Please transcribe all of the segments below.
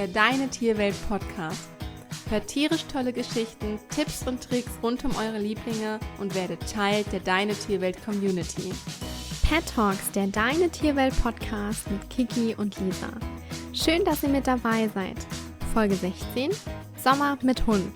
der Deine Tierwelt Podcast. Hört tierisch tolle Geschichten, Tipps und Tricks rund um eure Lieblinge und werdet Teil der Deine Tierwelt Community. Pet Talks, der Deine Tierwelt Podcast mit Kiki und Lisa. Schön, dass ihr mit dabei seid. Folge 16, Sommer mit Hund.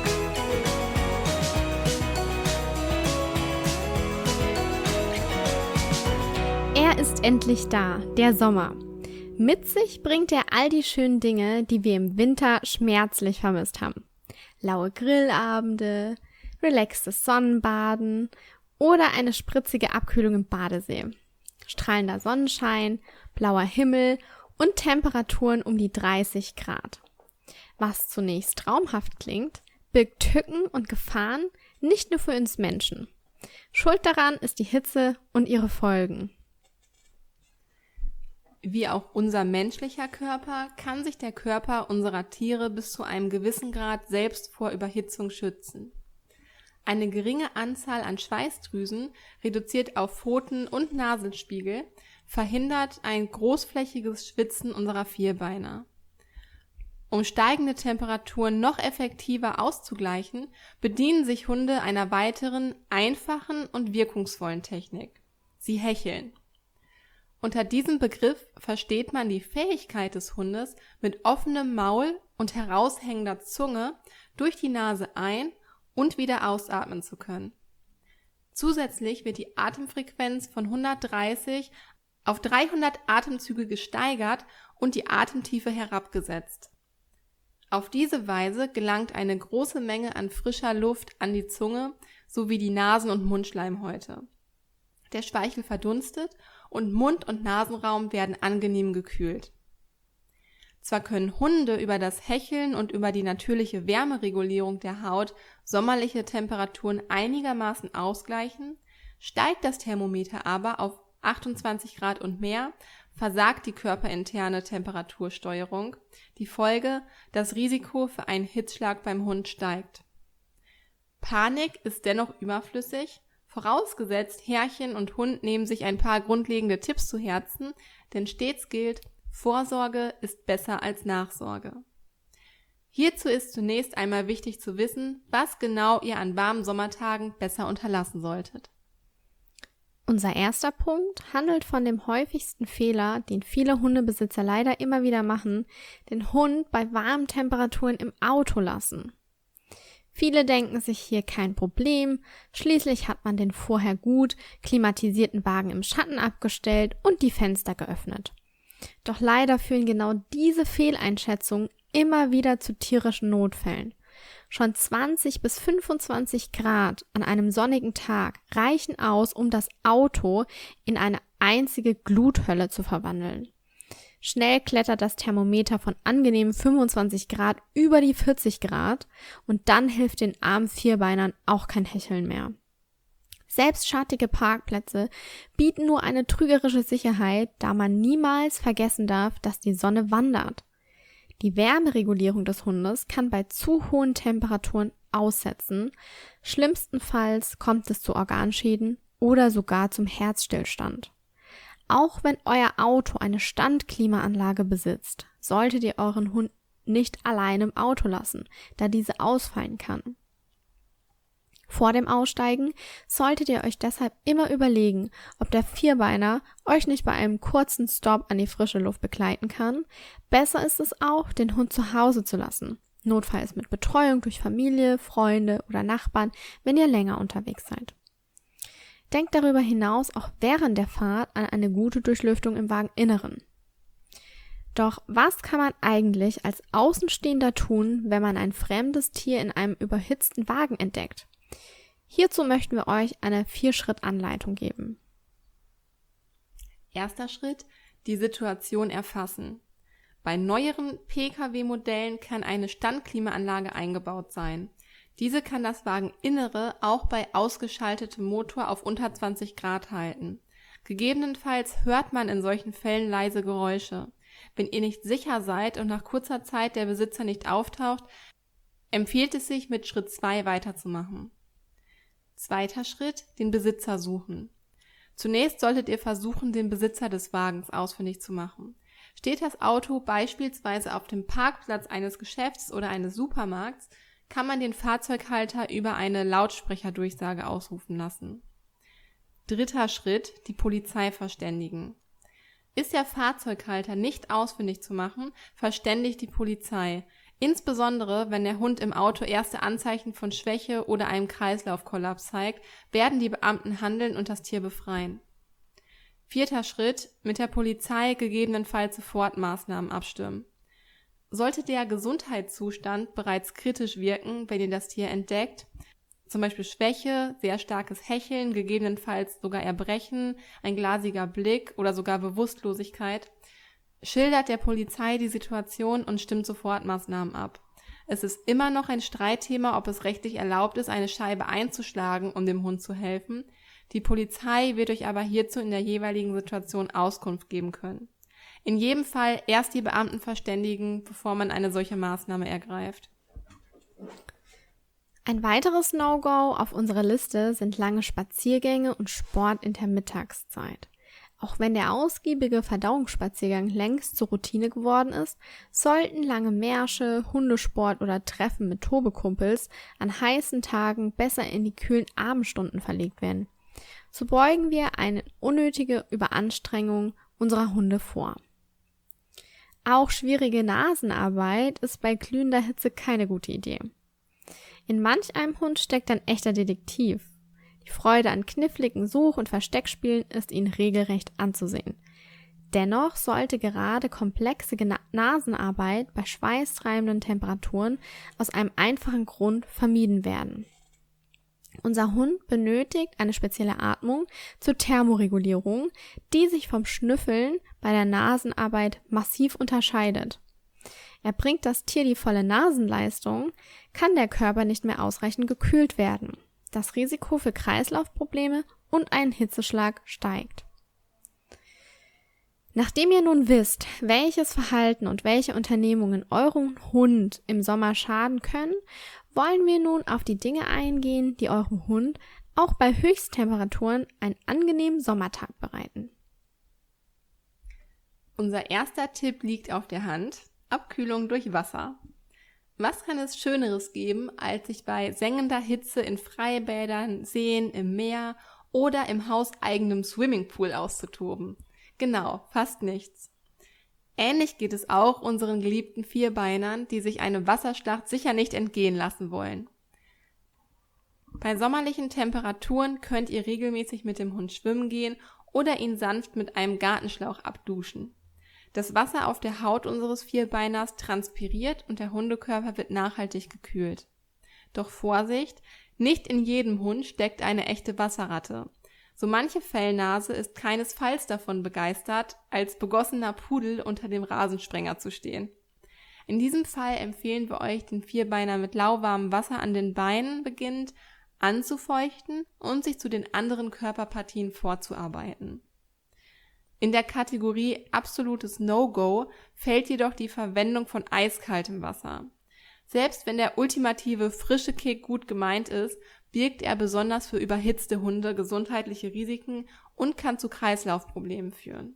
Er ist endlich da, der Sommer. Mit sich bringt er all die schönen Dinge, die wir im Winter schmerzlich vermisst haben. Laue Grillabende, relaxtes Sonnenbaden oder eine spritzige Abkühlung im Badesee. Strahlender Sonnenschein, blauer Himmel und Temperaturen um die 30 Grad. Was zunächst traumhaft klingt, birgt Tücken und Gefahren nicht nur für uns Menschen. Schuld daran ist die Hitze und ihre Folgen. Wie auch unser menschlicher Körper kann sich der Körper unserer Tiere bis zu einem gewissen Grad selbst vor Überhitzung schützen. Eine geringe Anzahl an Schweißdrüsen, reduziert auf Pfoten- und Nasenspiegel, verhindert ein großflächiges Schwitzen unserer Vierbeiner. Um steigende Temperaturen noch effektiver auszugleichen, bedienen sich Hunde einer weiteren, einfachen und wirkungsvollen Technik. Sie hecheln. Unter diesem Begriff versteht man die Fähigkeit des Hundes, mit offenem Maul und heraushängender Zunge durch die Nase ein- und wieder ausatmen zu können. Zusätzlich wird die Atemfrequenz von 130 auf 300 Atemzüge gesteigert und die Atemtiefe herabgesetzt. Auf diese Weise gelangt eine große Menge an frischer Luft an die Zunge sowie die Nasen- und Mundschleimhäute. Der Speichel verdunstet und Mund- und Nasenraum werden angenehm gekühlt. Zwar können Hunde über das Hecheln und über die natürliche Wärmeregulierung der Haut sommerliche Temperaturen einigermaßen ausgleichen, steigt das Thermometer aber auf 28 Grad und mehr, versagt die körperinterne Temperatursteuerung. Die Folge: das Risiko für einen Hitzschlag beim Hund steigt. Panik ist dennoch überflüssig, vorausgesetzt, Herrchen und Hund nehmen sich ein paar grundlegende Tipps zu Herzen, denn stets gilt, Vorsorge ist besser als Nachsorge. Hierzu ist zunächst einmal wichtig zu wissen, was genau ihr an warmen Sommertagen besser unterlassen solltet. Unser erster Punkt handelt von dem häufigsten Fehler, den viele Hundebesitzer leider immer wieder machen, den Hund bei warmen Temperaturen im Auto lassen. Viele denken sich hier kein Problem, schließlich hat man den vorher gut klimatisierten Wagen im Schatten abgestellt und die Fenster geöffnet. Doch leider führen genau diese Fehleinschätzungen immer wieder zu tierischen Notfällen. Schon 20 bis 25 Grad an einem sonnigen Tag reichen aus, um das Auto in eine einzige Gluthölle zu verwandeln. Schnell klettert das Thermometer von angenehmen 25 Grad über die 40 Grad und dann hilft den armen Vierbeinern auch kein Hecheln mehr. Selbst schattige Parkplätze bieten nur eine trügerische Sicherheit, da man niemals vergessen darf, dass die Sonne wandert. Die Wärmeregulierung des Hundes kann bei zu hohen Temperaturen aussetzen. Schlimmstenfalls kommt es zu Organschäden oder sogar zum Herzstillstand. Auch wenn euer Auto eine Standklimaanlage besitzt, solltet ihr euren Hund nicht allein im Auto lassen, da diese ausfallen kann. Vor dem Aussteigen solltet ihr euch deshalb immer überlegen, ob der Vierbeiner euch nicht bei einem kurzen Stopp an die frische Luft begleiten kann. Besser ist es auch, den Hund zu Hause zu lassen. Notfalls mit Betreuung durch Familie, Freunde oder Nachbarn, wenn ihr länger unterwegs seid. Denkt darüber hinaus auch während der Fahrt an eine gute Durchlüftung im Wageninneren. Doch was kann man eigentlich als Außenstehender tun, wenn man ein fremdes Tier in einem überhitzten Wagen entdeckt? Hierzu möchten wir euch eine 4-Schritt-Anleitung geben. Erster Schritt: die Situation erfassen. Bei neueren Pkw-Modellen kann eine Standklimaanlage eingebaut sein. Diese kann das Wageninnere auch bei ausgeschaltetem Motor auf unter 20 Grad halten. Gegebenenfalls hört man in solchen Fällen leise Geräusche. Wenn ihr nicht sicher seid und nach kurzer Zeit der Besitzer nicht auftaucht, empfiehlt es sich, mit Schritt 2 weiterzumachen. Zweiter Schritt: den Besitzer suchen. Zunächst solltet ihr versuchen, den Besitzer des Wagens ausfindig zu machen. Steht das Auto beispielsweise auf dem Parkplatz eines Geschäfts oder eines Supermarkts, kann man den Fahrzeughalter über eine Lautsprecherdurchsage ausrufen lassen. 3. Schritt, die Polizei verständigen. Ist der Fahrzeughalter nicht ausfindig zu machen, verständigt die Polizei, insbesondere wenn der Hund im Auto erste Anzeichen von Schwäche oder einem Kreislaufkollaps zeigt, werden die Beamten handeln und das Tier befreien. 4. Schritt, mit der Polizei gegebenenfalls Sofortmaßnahmen abstimmen. Sollte der Gesundheitszustand bereits kritisch wirken, wenn ihr das Tier entdeckt, zum Beispiel Schwäche, sehr starkes Hecheln, gegebenenfalls sogar Erbrechen, ein glasiger Blick oder sogar Bewusstlosigkeit, schildert der Polizei die Situation und stimmt Sofortmaßnahmen ab. Es ist immer noch ein Streitthema, ob es rechtlich erlaubt ist, eine Scheibe einzuschlagen, um dem Hund zu helfen. Die Polizei wird euch aber hierzu in der jeweiligen Situation Auskunft geben können. In jedem Fall erst die Beamten verständigen, bevor man eine solche Maßnahme ergreift. Ein weiteres No-Go auf unserer Liste sind lange Spaziergänge und Sport in der Mittagszeit. Auch wenn der ausgiebige Verdauungsspaziergang längst zur Routine geworden ist, sollten lange Märsche, Hundesport oder Treffen mit Tobekumpels an heißen Tagen besser in die kühlen Abendstunden verlegt werden. So beugen wir eine unnötige Überanstrengung unserer Hunde vor. Auch schwierige Nasenarbeit ist bei glühender Hitze keine gute Idee. In manch einem Hund steckt ein echter Detektiv. Die Freude an kniffligen Such- und Versteckspielen ist ihnen regelrecht anzusehen. Dennoch sollte gerade komplexe Nasenarbeit bei schweißtreibenden Temperaturen aus einem einfachen Grund vermieden werden. Unser Hund benötigt eine spezielle Atmung zur Thermoregulierung, die sich vom Schnüffeln bei der Nasenarbeit massiv unterscheidet. Erbringt das Tier die volle Nasenleistung, kann der Körper nicht mehr ausreichend gekühlt werden. Das Risiko für Kreislaufprobleme und einen Hitzeschlag steigt. Nachdem ihr nun wisst, welches Verhalten und welche Unternehmungen eurem Hund im Sommer schaden können, wollen wir nun auf die Dinge eingehen, die eurem Hund auch bei Höchsttemperaturen einen angenehmen Sommertag bereiten. Unser erster Tipp liegt auf der Hand: Abkühlung durch Wasser. Was kann es Schöneres geben, als sich bei sengender Hitze in Freibädern, Seen, im Meer oder im hauseigenen Swimmingpool auszutoben? Genau, fast nichts. Ähnlich geht es auch unseren geliebten Vierbeinern, die sich eine Wasserschlacht sicher nicht entgehen lassen wollen. Bei sommerlichen Temperaturen könnt ihr regelmäßig mit dem Hund schwimmen gehen oder ihn sanft mit einem Gartenschlauch abduschen. Das Wasser auf der Haut unseres Vierbeiners transpiriert und der Hundekörper wird nachhaltig gekühlt. Doch Vorsicht, nicht in jedem Hund steckt eine echte Wasserratte. So manche Fellnase ist keinesfalls davon begeistert, als begossener Pudel unter dem Rasensprenger zu stehen. In diesem Fall empfehlen wir euch, den Vierbeiner mit lauwarmem Wasser an den Beinen beginnend anzufeuchten und sich zu den anderen Körperpartien vorzuarbeiten. In der Kategorie absolutes No-Go fällt jedoch die Verwendung von eiskaltem Wasser. Selbst wenn der ultimative frische Kick gut gemeint ist, birgt er besonders für überhitzte Hunde gesundheitliche Risiken und kann zu Kreislaufproblemen führen.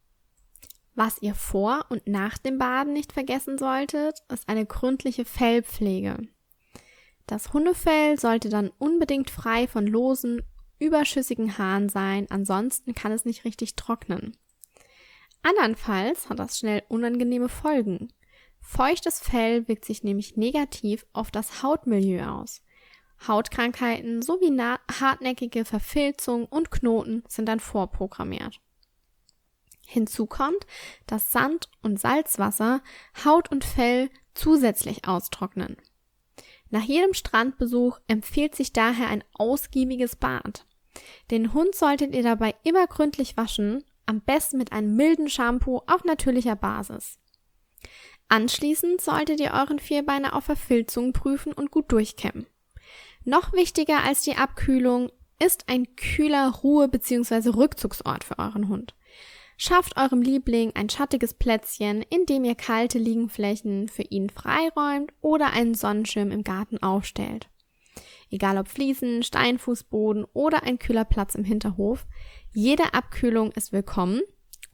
Was ihr vor und nach dem Baden nicht vergessen solltet, ist eine gründliche Fellpflege. Das Hundefell sollte dann unbedingt frei von losen, überschüssigen Haaren sein, ansonsten kann es nicht richtig trocknen. Andernfalls hat das schnell unangenehme Folgen. Feuchtes Fell wirkt sich nämlich negativ auf das Hautmilieu aus. Hautkrankheiten sowie hartnäckige Verfilzungen und Knoten sind dann vorprogrammiert. Hinzu kommt, dass Sand- und Salzwasser Haut und Fell zusätzlich austrocknen. Nach jedem Strandbesuch empfiehlt sich daher ein ausgiebiges Bad. Den Hund solltet ihr dabei immer gründlich waschen, am besten mit einem milden Shampoo auf natürlicher Basis. Anschließend solltet ihr euren Vierbeiner auf Verfilzungen prüfen und gut durchkämmen. Noch wichtiger als die Abkühlung ist ein kühler Ruhe- bzw. Rückzugsort für euren Hund. Schafft eurem Liebling ein schattiges Plätzchen, in dem ihr kalte Liegeflächen für ihn freiräumt oder einen Sonnenschirm im Garten aufstellt. Egal ob Fliesen, Steinfußboden oder ein kühler Platz im Hinterhof, jede Abkühlung ist willkommen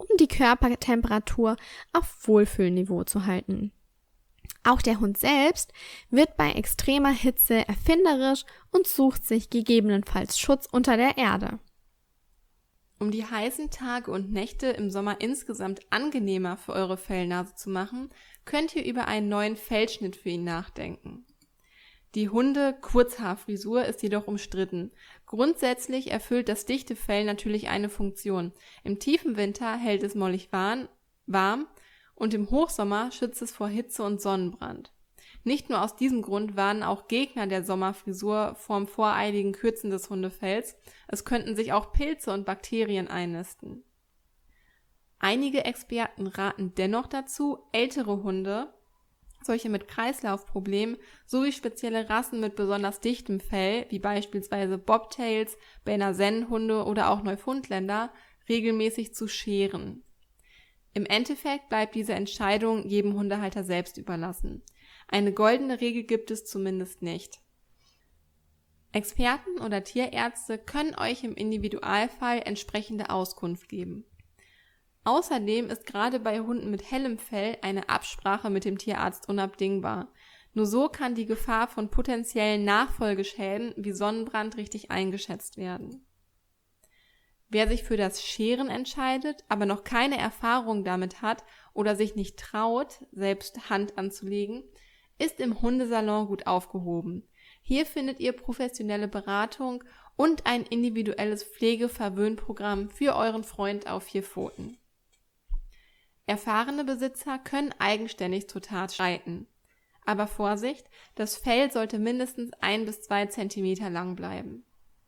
um die Körpertemperatur auf Wohlfühlniveau zu halten. Auch der Hund selbst wird bei extremer Hitze erfinderisch und sucht sich gegebenenfalls Schutz unter der Erde. Um die heißen Tage und Nächte im Sommer insgesamt angenehmer für eure Fellnase zu machen, könnt ihr über einen neuen Fellschnitt für ihn nachdenken. Die Hunde-Kurzhaarfrisur ist jedoch umstritten. Grundsätzlich erfüllt das dichte Fell natürlich eine Funktion. Im tiefen Winter hält es mollig warm und im Hochsommer schützt es vor Hitze und Sonnenbrand. Nicht nur aus diesem Grund warnen auch Gegner der Sommerfrisur vorm voreiligen Kürzen des Hundefells, es könnten sich auch Pilze und Bakterien einnisten. Einige Experten raten dennoch dazu, ältere Hunde, solche mit Kreislaufproblemen sowie spezielle Rassen mit besonders dichtem Fell, wie beispielsweise Bobtails, Berner Sennenhunde oder auch Neufundländer, regelmäßig zu scheren. Im Endeffekt bleibt diese Entscheidung jedem Hundehalter selbst überlassen. Eine goldene Regel gibt es zumindest nicht. Experten oder Tierärzte können euch im Individualfall entsprechende Auskunft geben. Außerdem ist gerade bei Hunden mit hellem Fell eine Absprache mit dem Tierarzt unabdingbar. Nur so kann die Gefahr von potenziellen Nachfolgeschäden wie Sonnenbrand richtig eingeschätzt werden. Wer sich für das Scheren entscheidet, aber noch keine Erfahrung damit hat oder sich nicht traut, selbst Hand anzulegen, ist im Hundesalon gut aufgehoben. Hier findet ihr professionelle Beratung und ein individuelles Pflege-Verwöhnprogramm für euren Freund auf 4 Pfoten. Erfahrene Besitzer können eigenständig zur Tat schreiten. Aber Vorsicht, das Fell sollte mindestens 1 bis 2 Zentimeter lang bleiben.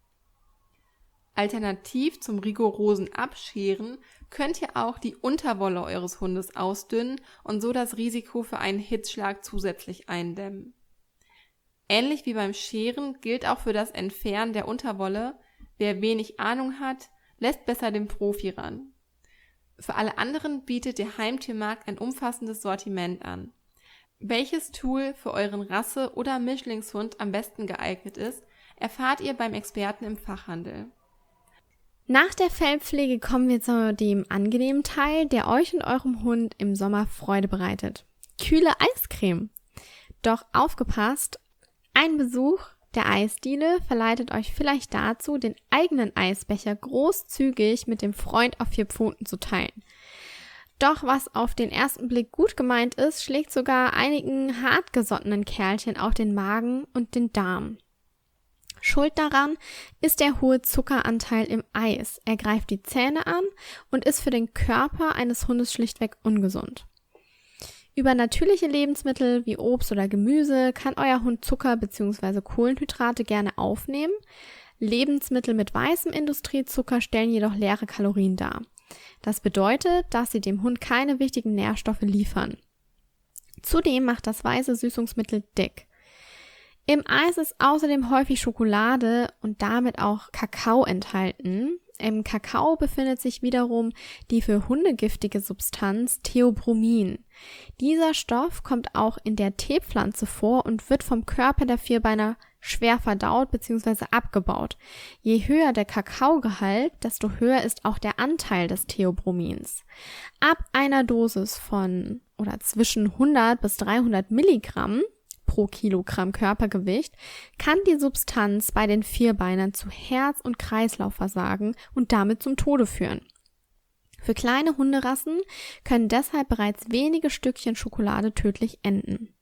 Alternativ zum rigorosen Abscheren könnt ihr auch die Unterwolle eures Hundes ausdünnen und so das Risiko für einen Hitzschlag zusätzlich eindämmen. Ähnlich wie beim Scheren gilt auch für das Entfernen der Unterwolle, wer wenig Ahnung hat, lässt besser den Profi ran. Für alle anderen bietet der Heimtiermarkt ein umfassendes Sortiment an. Welches Tool für euren Rasse- oder Mischlingshund am besten geeignet ist, erfahrt ihr beim Experten im Fachhandel. Nach der Fellpflege kommen wir zu dem angenehmen Teil, der euch und eurem Hund im Sommer Freude bereitet. Kühle Eiscreme. Doch aufgepasst, ein Besuch der Eisdiele verleitet euch vielleicht dazu, den eigenen Eisbecher großzügig mit dem Freund auf 4 Pfoten zu teilen. Doch was auf den ersten Blick gut gemeint ist, schlägt sogar einigen hartgesottenen Kerlchen auch den Magen und den Darm. Schuld daran ist der hohe Zuckeranteil im Eis. Er greift die Zähne an und ist für den Körper eines Hundes schlichtweg ungesund. Über natürliche Lebensmittel wie Obst oder Gemüse kann euer Hund Zucker bzw. Kohlenhydrate gerne aufnehmen. Lebensmittel mit weißem Industriezucker stellen jedoch leere Kalorien dar. Das bedeutet, dass sie dem Hund keine wichtigen Nährstoffe liefern. Zudem macht das weiße Süßungsmittel dick. Im Eis ist außerdem häufig Schokolade und damit auch Kakao enthalten. Im Kakao befindet sich wiederum die für Hunde giftige Substanz Theobromin. Dieser Stoff kommt auch in der Teepflanze vor und wird vom Körper der Vierbeiner schwer verdaut bzw. abgebaut. Je höher der Kakaogehalt, desto höher ist auch der Anteil des Theobromins. Ab einer Dosis von oder zwischen 100 bis 300 Milligramm pro Kilogramm Körpergewicht kann die Substanz bei den Vierbeinern zu Herz- und Kreislaufversagen und damit zum Tode führen. Für kleine Hunderassen können deshalb bereits wenige Stückchen Schokolade tödlich enden.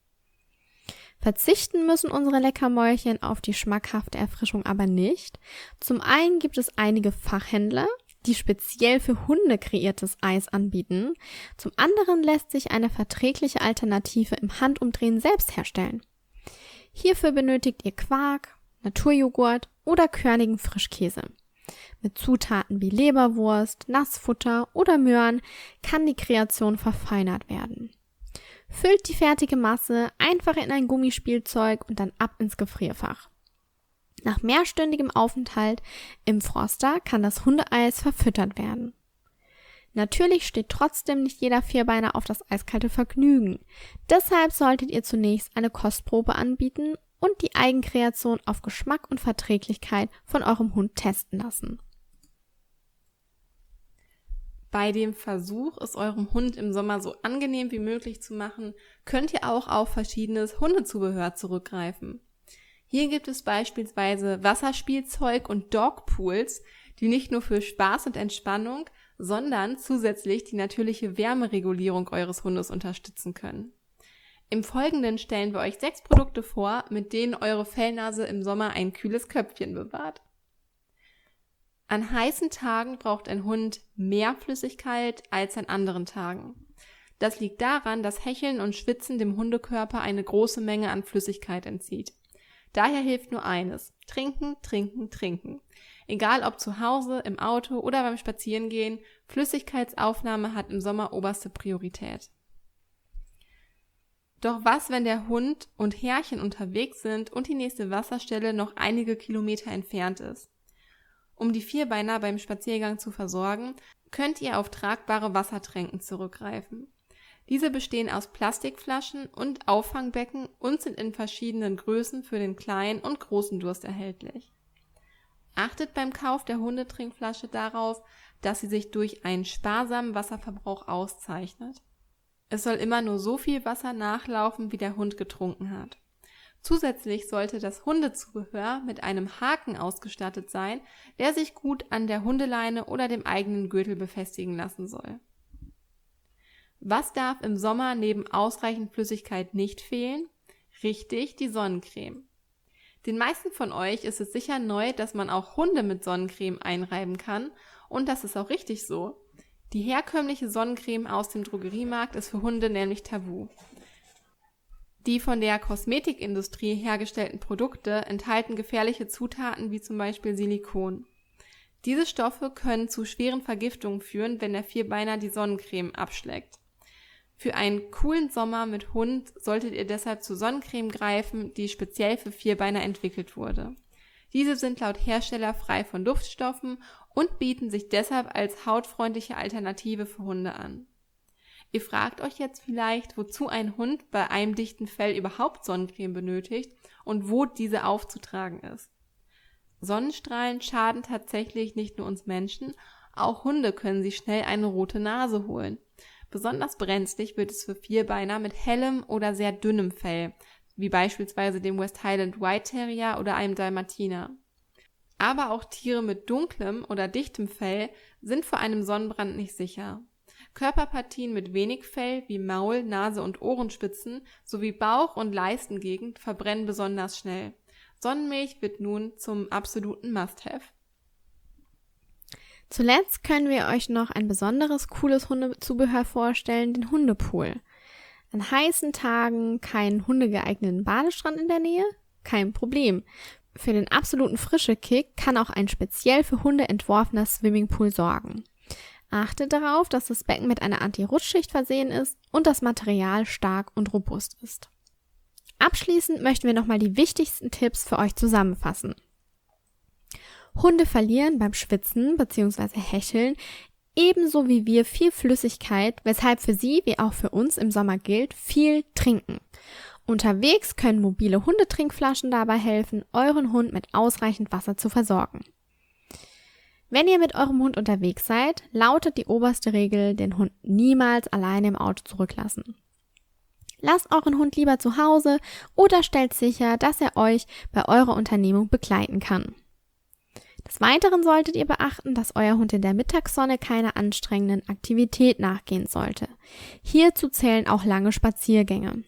Verzichten müssen unsere Leckermäulchen auf die schmackhafte Erfrischung aber nicht. Zum einen gibt es einige Fachhändler, die speziell für Hunde kreiertes Eis anbieten. Zum anderen lässt sich eine verträgliche Alternative im Handumdrehen selbst herstellen. Hierfür benötigt ihr Quark, Naturjoghurt oder körnigen Frischkäse. Mit Zutaten wie Leberwurst, Nassfutter oder Möhren kann die Kreation verfeinert werden. Füllt die fertige Masse einfach in ein Gummispielzeug und dann ab ins Gefrierfach. Nach mehrstündigem Aufenthalt im Froster kann das Hundeeis verfüttert werden. Natürlich steht trotzdem nicht jeder Vierbeiner auf das eiskalte Vergnügen. Deshalb solltet ihr zunächst eine Kostprobe anbieten und die Eigenkreation auf Geschmack und Verträglichkeit von eurem Hund testen lassen. Bei dem Versuch, es eurem Hund im Sommer so angenehm wie möglich zu machen, könnt ihr auch auf verschiedenes Hundezubehör zurückgreifen. Hier gibt es beispielsweise Wasserspielzeug und Dogpools, die nicht nur für Spaß und Entspannung, sondern zusätzlich die natürliche Wärmeregulierung eures Hundes unterstützen können. Im Folgenden stellen wir euch 6 Produkte vor, mit denen eure Fellnase im Sommer ein kühles Köpfchen bewahrt. An heißen Tagen braucht ein Hund mehr Flüssigkeit als an anderen Tagen. Das liegt daran, dass Hecheln und Schwitzen dem Hundekörper eine große Menge an Flüssigkeit entzieht. Daher hilft nur eines: trinken, trinken, trinken. Egal ob zu Hause, im Auto oder beim Spazierengehen, Flüssigkeitsaufnahme hat im Sommer oberste Priorität. Doch was, wenn der Hund und Herrchen unterwegs sind und die nächste Wasserstelle noch einige Kilometer entfernt ist? Um die Vierbeiner beim Spaziergang zu versorgen, könnt ihr auf tragbare Wassertränken zurückgreifen. Diese bestehen aus Plastikflaschen und Auffangbecken und sind in verschiedenen Größen für den kleinen und großen Durst erhältlich. Achtet beim Kauf der Hundetrinkflasche darauf, dass sie sich durch einen sparsamen Wasserverbrauch auszeichnet. Es soll immer nur so viel Wasser nachlaufen, wie der Hund getrunken hat. Zusätzlich sollte das Hundezubehör mit einem Haken ausgestattet sein, der sich gut an der Hundeleine oder dem eigenen Gürtel befestigen lassen soll. Was darf im Sommer neben ausreichend Flüssigkeit nicht fehlen? Richtig, die Sonnencreme. Den meisten von euch ist es sicher neu, dass man auch Hunde mit Sonnencreme einreiben kann, und das ist auch richtig so. Die herkömmliche Sonnencreme aus dem Drogeriemarkt ist für Hunde nämlich tabu. Die von der Kosmetikindustrie hergestellten Produkte enthalten gefährliche Zutaten wie zum Beispiel Silikon. Diese Stoffe können zu schweren Vergiftungen führen, wenn der Vierbeiner die Sonnencreme abschleckt. Für einen coolen Sommer mit Hund solltet ihr deshalb zu Sonnencreme greifen, die speziell für Vierbeiner entwickelt wurde. Diese sind laut Hersteller frei von Duftstoffen und bieten sich deshalb als hautfreundliche Alternative für Hunde an. Ihr fragt euch jetzt vielleicht, wozu ein Hund bei einem dichten Fell überhaupt Sonnencreme benötigt und wo diese aufzutragen ist. Sonnenstrahlen schaden tatsächlich nicht nur uns Menschen, auch Hunde können sich schnell eine rote Nase holen. Besonders brenzlig wird es für Vierbeiner mit hellem oder sehr dünnem Fell, wie beispielsweise dem West Highland White Terrier oder einem Dalmatiner. Aber auch Tiere mit dunklem oder dichtem Fell sind vor einem Sonnenbrand nicht sicher. Körperpartien mit wenig Fell wie Maul, Nase und Ohrenspitzen sowie Bauch- und Leistengegend verbrennen besonders schnell. Sonnenmilch wird nun zum absoluten Must-Have. Zuletzt können wir euch noch ein besonderes cooles Hundezubehör vorstellen, den Hundepool. An heißen Tagen keinen hundegeeigneten Badestrand in der Nähe? Kein Problem. Für den absoluten Frische-Kick kann auch ein speziell für Hunde entworfener Swimmingpool sorgen. Achtet darauf, dass das Becken mit einer Anti-Rutschschicht versehen ist und das Material stark und robust ist. Abschließend möchten wir nochmal die wichtigsten Tipps für euch zusammenfassen. Hunde verlieren beim Schwitzen bzw. Hecheln ebenso wie wir viel Flüssigkeit, weshalb für sie wie auch für uns im Sommer gilt, viel trinken. Unterwegs können mobile Hundetrinkflaschen dabei helfen, euren Hund mit ausreichend Wasser zu versorgen. Wenn ihr mit eurem Hund unterwegs seid, lautet die oberste Regel, den Hund niemals alleine im Auto zurücklassen. Lasst euren Hund lieber zu Hause oder stellt sicher, dass er euch bei eurer Unternehmung begleiten kann. Des Weiteren solltet ihr beachten, dass euer Hund in der Mittagssonne keiner anstrengenden Aktivität nachgehen sollte. Hierzu zählen auch lange Spaziergänge.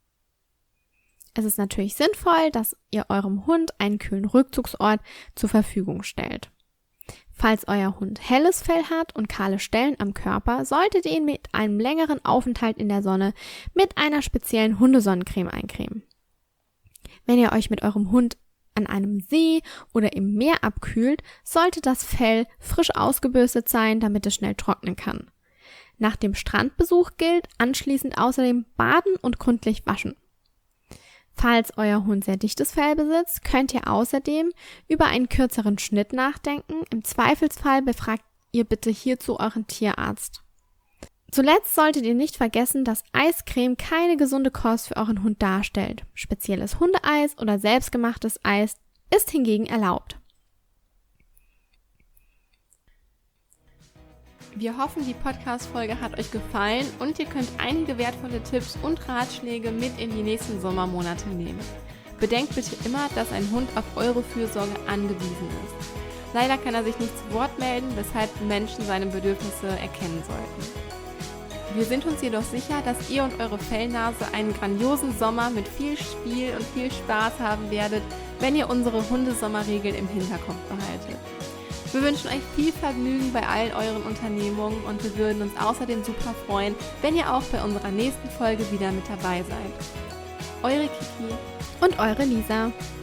Es ist natürlich sinnvoll, dass ihr eurem Hund einen kühlen Rückzugsort zur Verfügung stellt. Falls euer Hund helles Fell hat und kahle Stellen am Körper, solltet ihr ihn mit einem längeren Aufenthalt in der Sonne mit einer speziellen Hundesonnencreme eincremen. Wenn ihr euch mit eurem Hund an einem See oder im Meer abkühlt, sollte das Fell frisch ausgebürstet sein, damit es schnell trocknen kann. Nach dem Strandbesuch gilt anschließend außerdem baden und gründlich waschen. Falls euer Hund sehr dichtes Fell besitzt, könnt ihr außerdem über einen kürzeren Schnitt nachdenken. Im Zweifelsfall befragt ihr bitte hierzu euren Tierarzt. Zuletzt solltet ihr nicht vergessen, dass Eiscreme keine gesunde Kost für euren Hund darstellt. Spezielles Hundeeis oder selbstgemachtes Eis ist hingegen erlaubt. Wir hoffen, die Podcast-Folge hat euch gefallen und ihr könnt einige wertvolle Tipps und Ratschläge mit in die nächsten Sommermonate nehmen. Bedenkt bitte immer, dass ein Hund auf eure Fürsorge angewiesen ist. Leider kann er sich nicht zu Wort melden, weshalb Menschen seine Bedürfnisse erkennen sollten. Wir sind uns jedoch sicher, dass ihr und eure Fellnase einen grandiosen Sommer mit viel Spiel und viel Spaß haben werdet, wenn ihr unsere Hundesommerregeln im Hinterkopf behaltet. Wir wünschen euch viel Vergnügen bei allen euren Unternehmungen und wir würden uns außerdem super freuen, wenn ihr auch bei unserer nächsten Folge wieder mit dabei seid. Eure Kiki und eure Lisa.